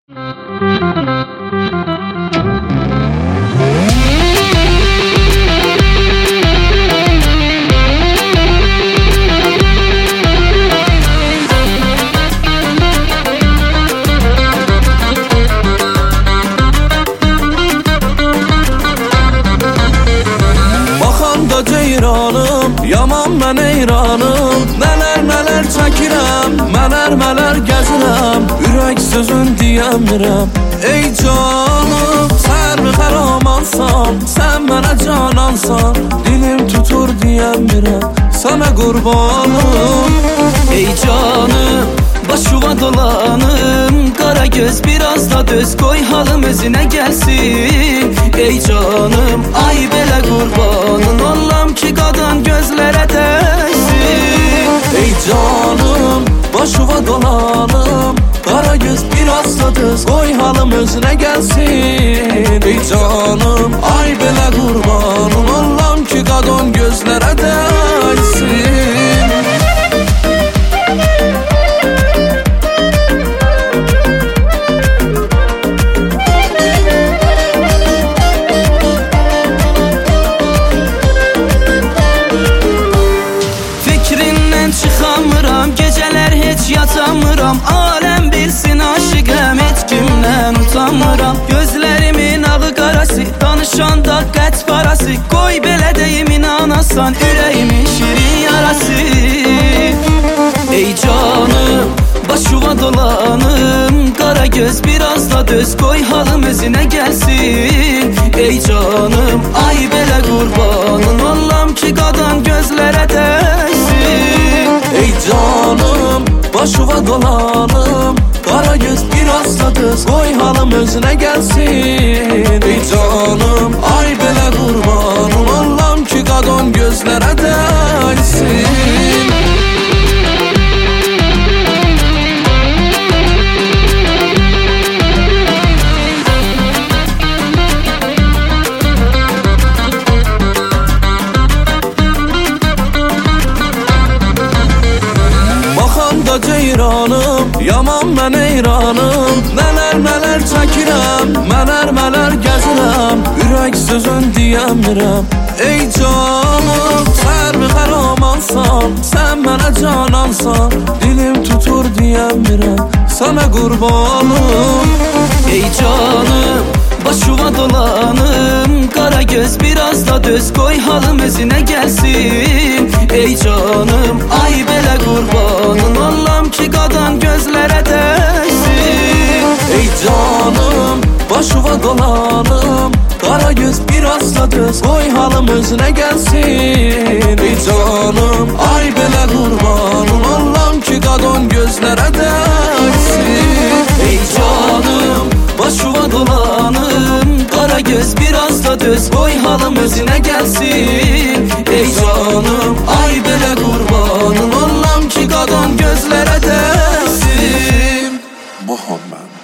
Ceyranım, yaman mən eyranım. Nələr çəkirəm, mələr gəzirəm. Ürək sözün deyəmirəm. Ey canım, sərmi qəramansan, sən mənə canansan. Dilim tutur deyəmirəm, sənə qurbanım. Ey canım, başıva dolanım. Qara göz biraz da döz, qoy halım özünə gəlsin. Ey canım, ay belə qurbanın olam ki qadın gözlərə dəysin. Ey canım, başıva dolanım. Qara göz biraz da döz, qoy halım özünə gəlsin. Ey canım, ay belə qurbanın olam ki qadın gözlərə dəysin. Çıxamıram, gecələr heç yatamıram. Aləm bilsin aşıqəm, heç kimdən utanmıram. Gözlərimin ağı qarası, danışanda qət parası. Qoy belə deyim inanasan, ürəyimin şirin yarası. Ey canım, başıva dolanım. Qara göz biraz da döz, qoy halım özünə gəlsin. Ey canım, ay belə qurbanın olam ki qadın gözlərə dəysin. Ey canım, başıva dolanım. Qara göz biraz da döz, qoy halım özünə gəlsin. Ey canım, ay belə qurbanım olam ki qadın gözlərə dəysin. Ceyranım, yaman mən eyranım. Nələr çəkirəm, mələr gəzirəm. Ürək sözün deyəmirəm. Ey canım, sərmi qəramansan, sən mənə canansan. Dilim tutur deyəmirəm, sənə qurbanım. Ey canım, başıva dolanım. Qara göz biraz da döz, qoy halım özünə gəlsin. Ey canım, ay belə qurbanın olam ki qadın gözlərə dəysin. Ey canım, başıva dolanım. Qara göz biraz da döz, qoy halım özünə gəlsin. Ey canım, ay belə qurbanın olam ki qadın gözlərə dəysin. Ey canım, başıva dolanım. Qara göz biraz da döz, qoy halım özünə gəlsin. Ey canım, ay belə qurbanın olam ki qadın gözlərə dəysin. Muhammed.